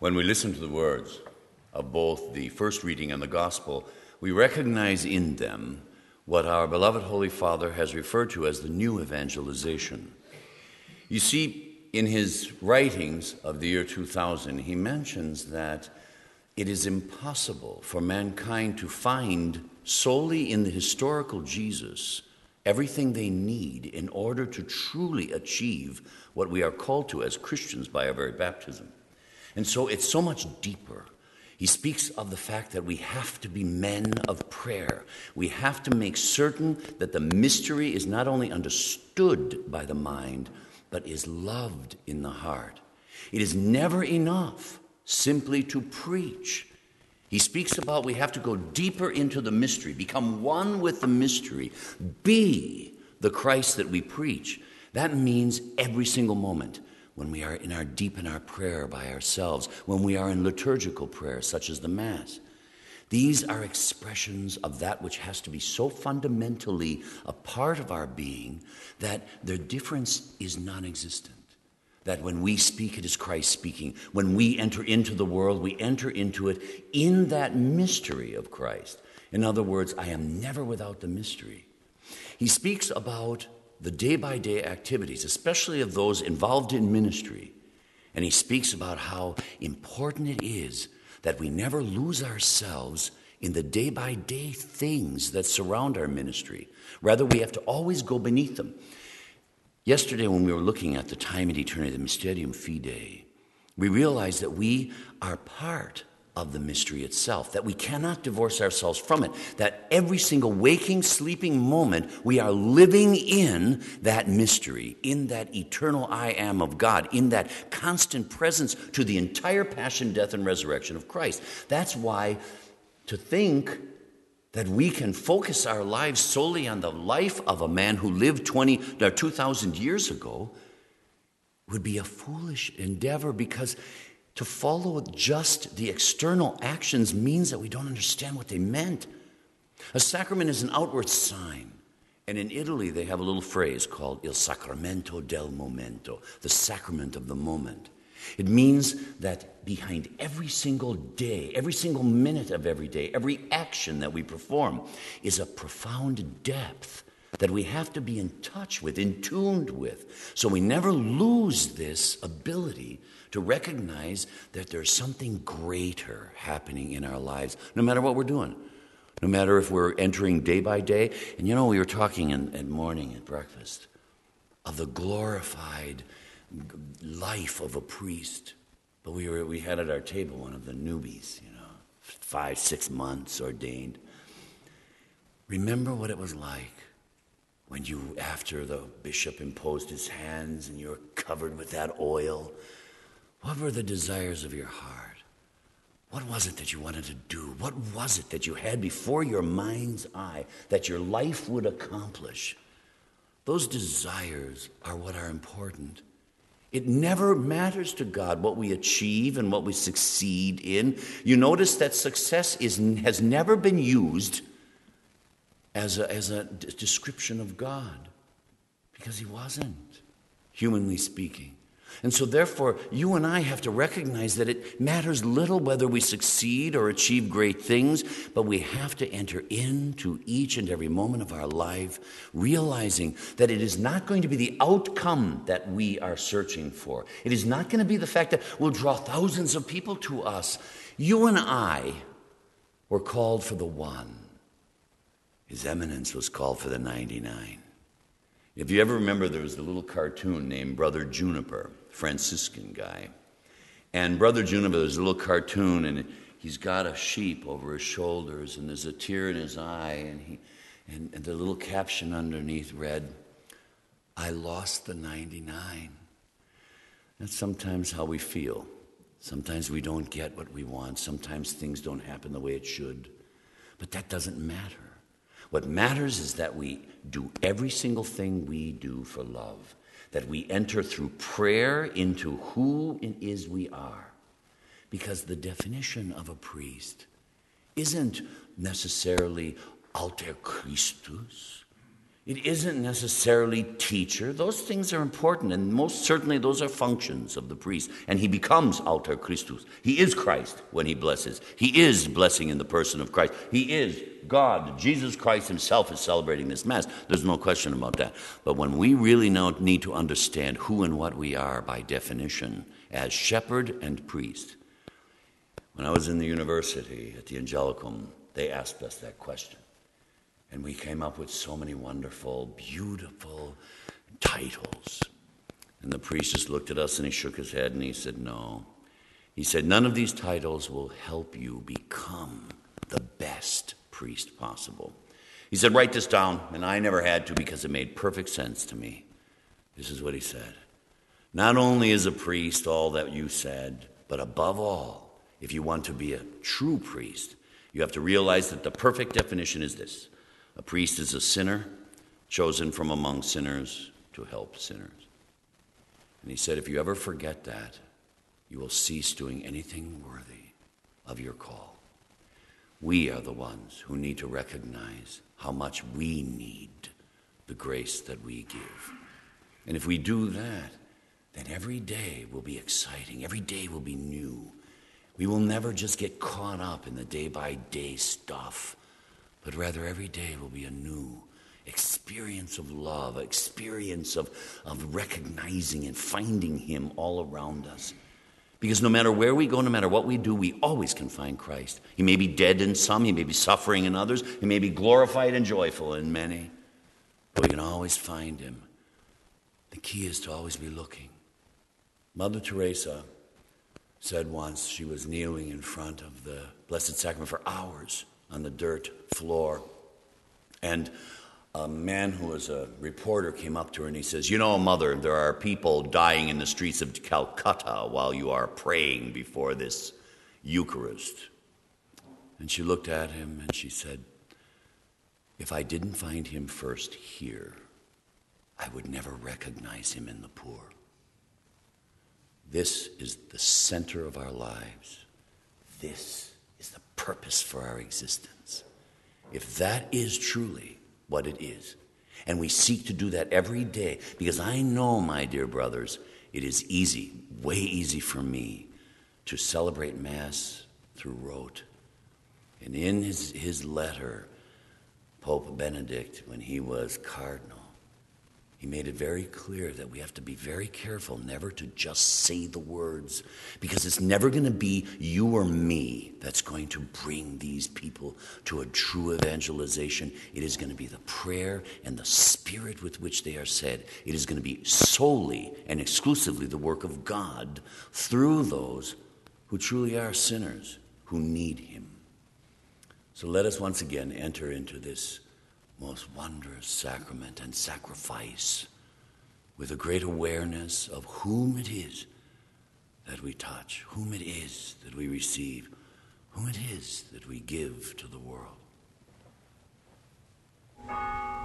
When we listen to the words of both the first reading and the gospel, we recognize in them what our beloved Holy Father has referred to as the new evangelization. You see, in his writings of the year 2000, he mentions that it is impossible for mankind to find solely in the historical Jesus everything they need in order to truly achieve what we are called to as Christians by our very baptism. And so it's so much deeper. He speaks of the fact that we have to be men of prayer. We have to make certain that the mystery is not only understood by the mind, but is loved in the heart. It is never enough simply to preach. He speaks about we have to go deeper into the mystery, become one with the mystery, be the Christ that we preach. That means every single moment. When we are deep in our prayer by ourselves, when we are in liturgical prayer, such as the Mass. These are expressions of that which has to be so fundamentally a part of our being that their difference is non-existent. That when we speak, it is Christ speaking. When we enter into the world, we enter into it in that mystery of Christ. In other words, I am never without the mystery. He speaks about the day-by-day activities, especially of those involved in ministry. And he speaks about how important it is that we never lose ourselves in the day-by-day things that surround our ministry. Rather, we have to always go beneath them. Yesterday, when we were looking at the time and eternity, the Mysterium Fidei, we realized that we are part of the mystery itself, that we cannot divorce ourselves from it, that every single waking, sleeping moment, we are living in that mystery, in that eternal I am of God, in that constant presence to the entire passion, death, and resurrection of Christ. That's why to think that we can focus our lives solely on the life of a man who lived 2,000 years ago would be a foolish endeavor, because to follow just the external actions means that we don't understand what they meant. A sacrament is an outward sign. And in Italy, they have a little phrase called il sacramento del momento, the sacrament of the moment. It means that behind every single day, every single minute of every day, every action that we perform is a profound depth that we have to be in touch with, in tuned with. So we never lose this ability to recognize that there's something greater happening in our lives, no matter what we're doing, no matter if we're entering day by day. And you know, we were talking at morning at breakfast of the glorified life of a priest. But we had at our table one of the newbies, 5-6 months ordained. Remember what it was like when you, after the bishop imposed his hands and you were covered with that oil. What were the desires of your heart? What was it that you wanted to do? What was it that you had before your mind's eye that your life would accomplish? Those desires are what are important. It never matters to God what we achieve and what we succeed in. You notice that success has never been used as a description of God, because he wasn't, humanly speaking. And so therefore, you and I have to recognize that it matters little whether we succeed or achieve great things, but we have to enter into each and every moment of our life realizing that it is not going to be the outcome that we are searching for. It is not going to be the fact that we'll draw thousands of people to us. You and I were called for the one. His Eminence was called for the 99. If you ever remember, there was a little cartoon named Brother Juniper, Franciscan guy. And Brother Juniper, there's a little cartoon, and he's got a sheep over his shoulders, and there's a tear in his eye, and the little caption underneath read, "I lost the 99." That's sometimes how we feel. Sometimes we don't get what we want. Sometimes things don't happen the way it should. But that doesn't matter. What matters is that we do every single thing we do for love, that we enter through prayer into who it is we are. Because the definition of a priest isn't necessarily alter Christus. It isn't necessarily teacher. Those things are important, and most certainly those are functions of the priest. And he becomes alter Christus. He is Christ when he blesses. He is blessing in the person of Christ. He is God. Jesus Christ himself is celebrating this Mass. There's no question about that. But when we really now need to understand who and what we are by definition as shepherd and priest, when I was in the university at the Angelicum, they asked us that question. And we came up with so many wonderful, beautiful titles. And the priest just looked at us and he shook his head and he said, no. He said, none of these titles will help you become the best priest possible. He said, write this down. And I never had to because it made perfect sense to me. This is what he said. Not only is a priest all that you said, but above all, if you want to be a true priest, you have to realize that the perfect definition is this. A priest is a sinner chosen from among sinners to help sinners. And he said, if you ever forget that, you will cease doing anything worthy of your call. We are the ones who need to recognize how much we need the grace that we give. And if we do that, then every day will be exciting. Every day will be new. We will never just get caught up in the day-by-day stuff, but rather every day will be a new experience of love, experience of recognizing and finding him all around us. Because no matter where we go, no matter what we do, we always can find Christ. He may be dead in some, he may be suffering in others, he may be glorified and joyful in many, but we can always find him. The key is to always be looking. Mother Teresa said once she was kneeling in front of the Blessed Sacrament for hours on the dirt floor. And a man who was a reporter came up to her and he says, you know, Mother, there are people dying in the streets of Calcutta while you are praying before this Eucharist. And she looked at him and she said, if I didn't find him first here, I would never recognize him in the poor. This is the center of our lives. This is the purpose for our existence. If that is truly what it is, and we seek to do that every day, because I know, my dear brothers, it is easy, way easy for me to celebrate Mass through rote. And in his letter, Pope Benedict, when he was cardinal, he made it very clear that we have to be very careful never to just say the words, because it's never going to be you or me that's going to bring these people to a true evangelization. It is going to be the prayer and the spirit with which they are said. It is going to be solely and exclusively the work of God through those who truly are sinners, who need him. So let us once again enter into this most wondrous sacrament and sacrifice with a great awareness of whom it is that we touch, whom it is that we receive, whom it is that we give to the world.